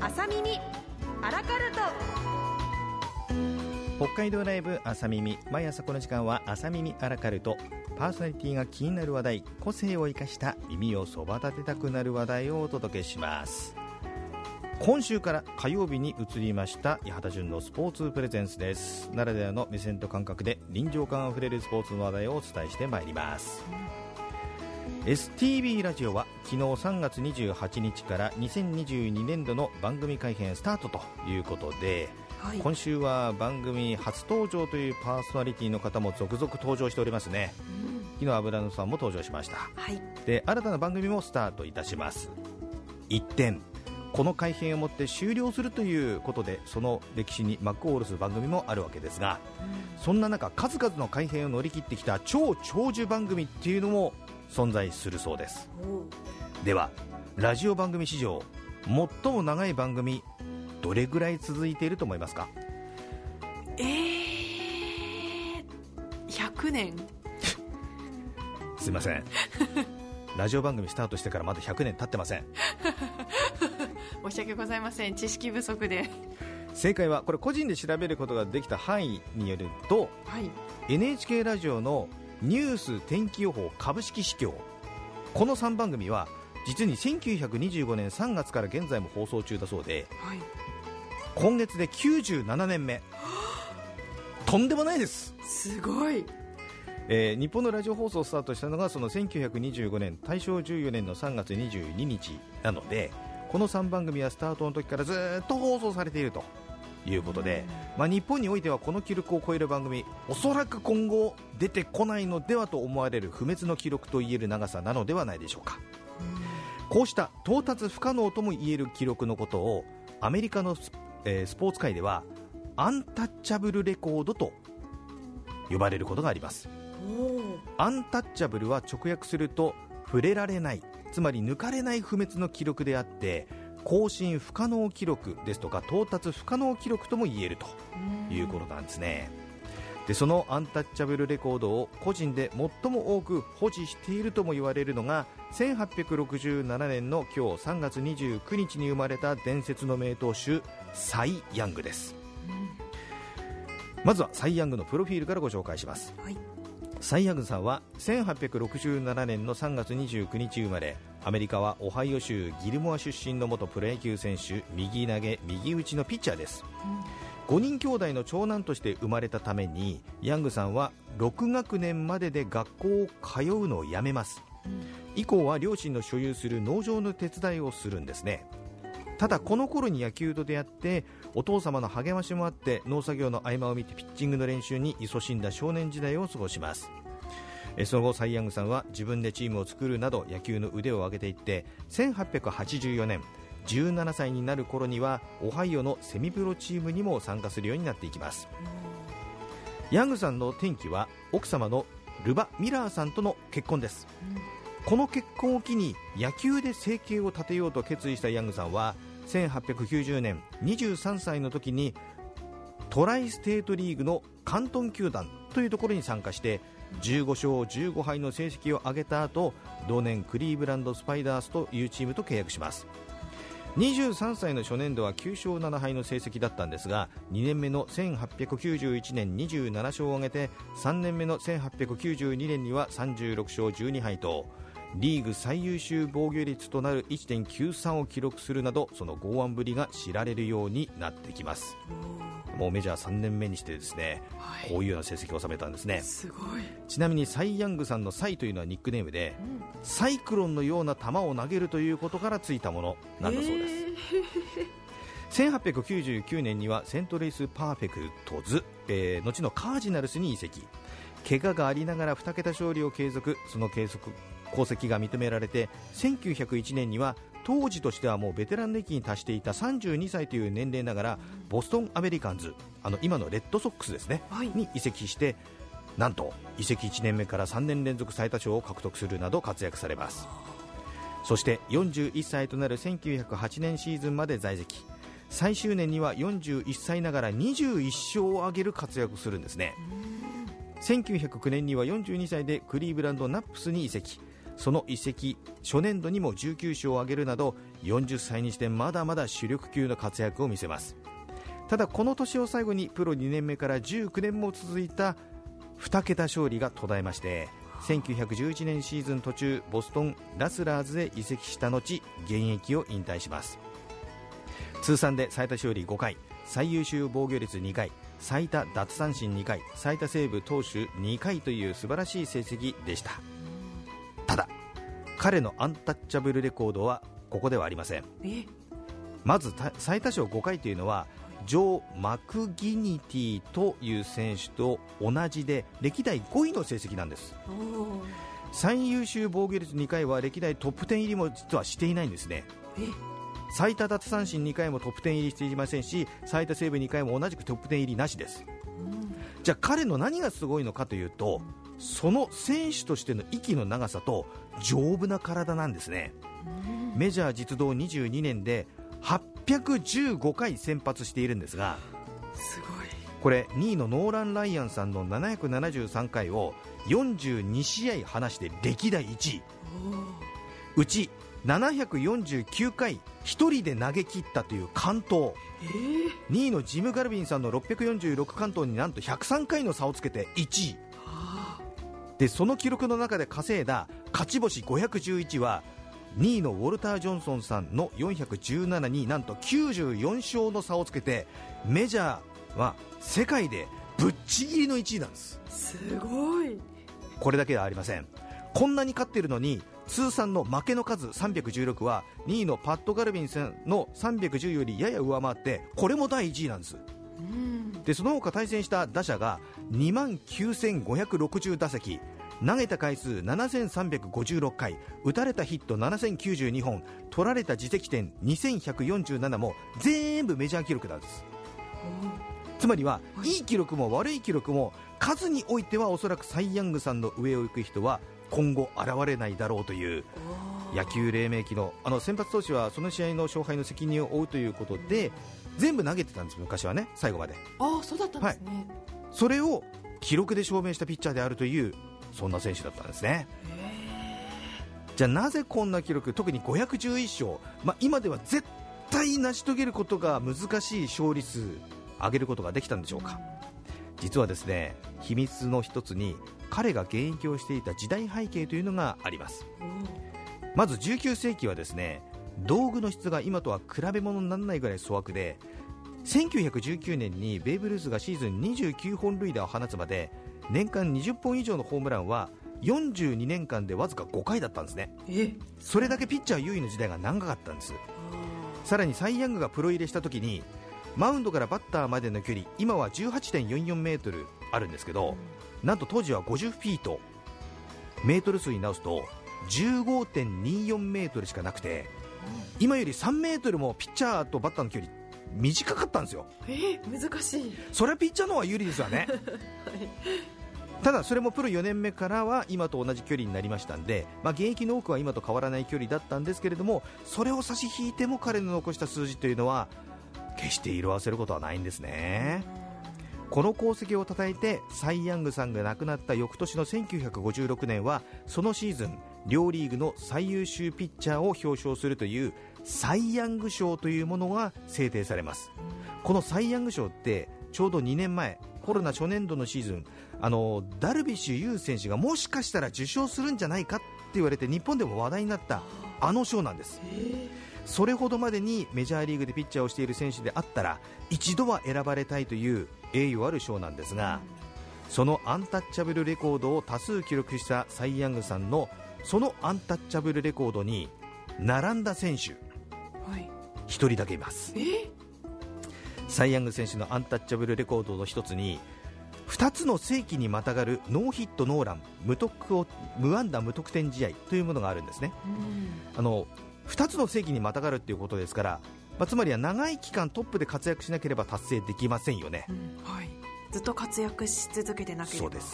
朝耳アラカルト。 北海道ライブ朝耳、毎朝この時間は朝耳アラカルト。パーソナリティが気になる話題、個性を生かした耳をそば立てたくなる話題をお届けします。今週から火曜日に移りました八幡潤のスポーツプレゼンスです。ならではの目線と感覚で臨場感あふれるスポーツの話題をお伝えしてまいります。STB ラジオは昨日3月28日から2022年度の番組改編スタートということで、今週は番組初登場というパーソナリティの方も続々登場しておりますね。昨日油野さんも登場しました。で、新たな番組もスタートいたします。一点、この改編をもって終了するということで、その歴史に幕を下ろす番組もあるわけですが、そんな中数々の改編を乗り切ってきた超長寿番組っていうのも存在するそうです。ではラジオ番組史上最も長い番組、どれぐらい続いていると思いますか ？100年すいませんラジオ番組スタートしてからまだ100年経ってません申し訳ございません、知識不足で。 正解はこれ個人で調べることができた範囲によると、NHK ラジオのニュース天気予報株式市況、この3番組は実に1925年3月から現在も放送中だそうで、今月で97年目とんでもないです。 すごい。 日本のラジオ放送をスタートしたのがその1925年大正14年の3月22日なので、この3番組はスタートの時からずっと放送されているということで、日本においてはこの記録を超える番組、おそらく今後出てこないのではと思われる不滅の記録といえる長さなのではないでしょうか。こうした到達不可能ともいえる記録のことをアメリカのスポーツ界ではアンタッチャブルレコードと呼ばれることがあります。アンタッチャブルは直訳すると触れられない、つまり抜かれない不滅の記録であって、更新不可能記録ですとか到達不可能記録とも言えるということなんですね。で、そのアンタッチャブルレコードを個人で最も多く保持しているとも言われるのが1867年の今日3月29日に生まれた伝説の名投手サイ・ヤングです。まずはサイ・ヤングのプロフィールからご紹介します。サイ・ヤングさんは1867年の3月29日生まれ、アメリカはオハイオ州ギルモア出身の元プロ野球選手、右投げ右打ちのピッチャーです。5人兄弟の長男として生まれたために、ヤングさんは6学年までで学校を通うのをやめます。以降は両親の所有する農場の手伝いをするんですね。ただこの頃に野球と出会って、お父様の励ましもあって農作業の合間を見てピッチングの練習に勤しんだ少年時代を過ごします。その後サイ・ヤングさんは自分でチームを作るなど野球の腕を上げていって、1884年17歳になる頃にはオハイオのセミプロチームにも参加するようになっていきます。ヤングさんの転機は奥様のルバ・ミラーさんとの結婚です。この結婚を機に野球で生計を立てようと決意したヤングさんは1890年23歳の時にトライステートリーグのカントン球団というところに参加して15勝15敗の成績を上げた後、同年クリーブランドスパイダースというチームと契約します。23歳の初年度は9勝7敗の成績だったんですが、2年目の1891年27勝を挙げて、3年目の1892年には36勝12敗とリーグ最優秀防御率となる 1.93 を記録するなど、その剛腕ぶりが知られるようになってきます。もうメジャー3年目にしてですね、こういうような成績を収めたんですね。 すごい。 ちなみにサイ・ヤングさんのサイというのはニックネームで、サイクロンのような球を投げるということからついたものなんだそうです。1899年にはセントレイスパーフェクトズ、後のカージナルスに移籍。怪我がありながら2桁勝利を継続、その功績が認められて1901年には当時としてはもうベテラン歴に達していた32歳という年齢ながらボストンアメリカンズ、今のレッドソックスですね、に移籍して、なんと移籍1年目から3年連続最多勝を獲得するなど活躍されます。そして41歳となる1908年シーズンまで在籍、最終年には41歳ながら21勝を挙げる活躍をするんですね。1909年には42歳でクリーブランドナップスに移籍、 その移籍初年度にも19勝を挙げるなど40歳にしてまだまだ主力級の活躍を見せます。ただこの年を最後にプロ2年目から19年も続いた2桁勝利が途絶えまして、1911年シーズン途中ボストンラスラーズへ移籍した後現役を引退します。通算で最多勝利5回、最優秀防御率2回、最多奪三振2回、最多セーブ投手2回という素晴らしい成績でした。ただ彼のアンタッチャブルレコードはここではありません。まず最多勝5回というのはジョー・マクギニティという選手と同じで歴代5位の成績なんです。最優秀防御率2回は歴代トップ10入りも実はしていないんですね。最多奪三振2回もトップ10入りしていませんし、最多セーブ2回も同じくトップ10入りなしです。じゃあ彼の何がすごいのかというと、その選手としての息の長さと丈夫な体なんですね。メジャー実動22年で815回先発しているんですが、 すごい。 これ2位のノーラン・ライアンさんの773回を42試合離して歴代1位、うち749回1人で投げ切ったという完投、2位のジム・ガルビンさんの646完投になんと103回の差をつけて1位で、その記録の中で稼いだ勝ち星511は2位のウォルター・ジョンソンさんの417になんと94勝の差をつけて、メジャーは世界でぶっちぎりの1位なんです。 すごい。 これだけではありません。こんなに勝っているのに通算の負けの数316は2位のパット・ガルビンさんの310よりやや上回って、これも第1位なんです。でその他対戦した打者が29,560打席、投げた回数7356回、打たれたヒット7092本、取られた自責点2147も全部メジャー記録なんです。つまりはいい記録も悪い記録も数においてはおそらくサイ・ヤングさんの上を行く人は今後現れないだろうという、野球黎明期の先発投手はその試合の勝敗の責任を負うということで全部投げてたんです、昔はね、最後まで。 そうだったんですね。 それを記録で証明したピッチャーであるという、そんな選手だったんですね。じゃあなぜこんな記録、特に511勝、今では絶対成し遂げることが難しい勝利数上げることができたんでしょうか。実はですね、秘密の一つに彼が現役をしていた時代背景というのがあります。まず19世紀はですね、道具の質が今とは比べ物にならないぐらい粗悪で、1919年にベーブ・ルースがシーズン29本塁打を放つまで年間20本以上のホームランは42年間でわずか5回だったんですね。それだけピッチャー優位の時代が長かったんです。さらにサイ・ヤングがプロ入れした時にマウンドからバッターまでの距離、今は 18.44 メートルあるんですけど、なんと当時は50フィート、メートル数に直すと 15.24 メートルしかなくて、今より3メートルもピッチャーとバッターの距離短かったんですよ。 難しい。 それはピッチャーの方が有利ですよね、ただそれもプロ4年目からは今と同じ距離になりましたんで、現役の多くは今と変わらない距離だったんですけれども、それを差し引いても彼の残した数字というのは決して色あせることはないんですね。この功績を称えてサイ・ヤングさんが亡くなった翌年の1956年はそのシーズン両リーグの最優秀ピッチャーを表彰するというサイ・ヤング賞というものが制定されます。このサイ・ヤング賞ってちょうど2年前、コロナ初年度のシーズン、ダルビッシュ有選手がもしかしたら受賞するんじゃないかって言われて日本でも話題になった賞なんです。それほどまでにメジャーリーグでピッチャーをしている選手であったら一度は選ばれたいという栄誉ある賞なんですが、そのアンタッチャブルレコードを多数記録したサイ・ヤングさんのそのアンタッチャブルレコードに並んだ選手、1人だけいます。サイ・ヤング選手のアンタッチャブルレコードの一つに2つの世紀にまたがるノーヒットノーラン無安打無得点試合というものがあるんですね。2つの世紀にまたがるということですから、つまりは長い期間トップで活躍しなければ達成できませんよね。 ずっと活躍し続けてなければ。 そうです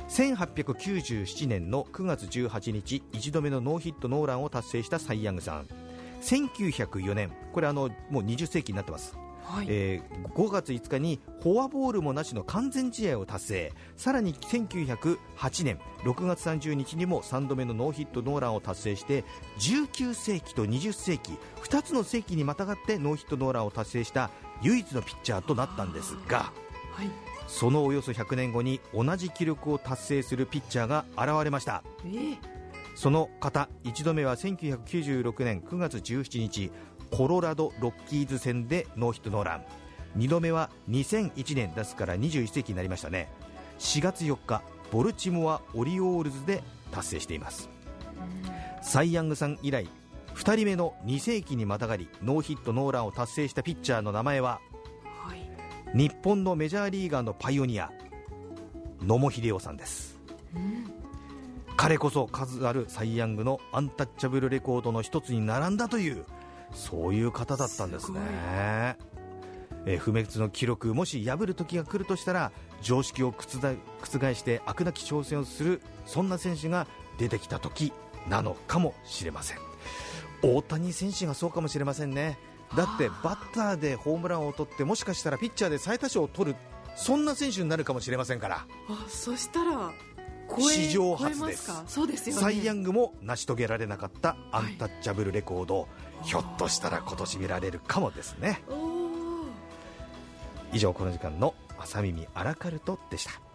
、1897年の9月18日1度目のノーヒットノーランを達成したサイ・ヤングさん。1904年、これもう20世紀になってます。 はい、 5月5日にフォアボールもなしの完全試合を達成。さらに1908年6月30日にも3度目のノーヒットノーランを達成して、19世紀と20世紀2つの世紀にまたがってノーヒットノーランを達成した唯一のピッチャーとなったんですが、 はい、 そのおよそ100年後に同じ記録を達成するピッチャーが現れました。その方、1度目は1996年9月17日コロラドロッキーズ戦でノーヒットノーラン。2度目は2001年ですから21世紀になりましたね。4月4日ボルチモアオリオールズで達成しています。サイ・ヤングさん以来2人目の2世紀にまたがりノーヒットノーランを達成したピッチャーの名前は、 はい、 日本のメジャーリーガーのパイオニア野茂英雄さんです。彼こそ数あるサイ・ヤングのアンタッチャブルレコードの一つに並んだという、そういう方だったんですね。不滅の記録、もし破る時が来るとしたら常識を覆して飽くなき挑戦をする、そんな選手が出てきた時なのかもしれません。大谷選手がそうかもしれませんね。だってバッターでホームランを取って、もしかしたらピッチャーで最多勝を取る、そんな選手になるかもしれませんから。 そしたら史上初です。 そうですよね。 サイ・ヤングも成し遂げられなかったアンタッチャブルレコード、ひょっとしたら今年見られるかもですね。以上、この時間の朝耳アラカルトでした。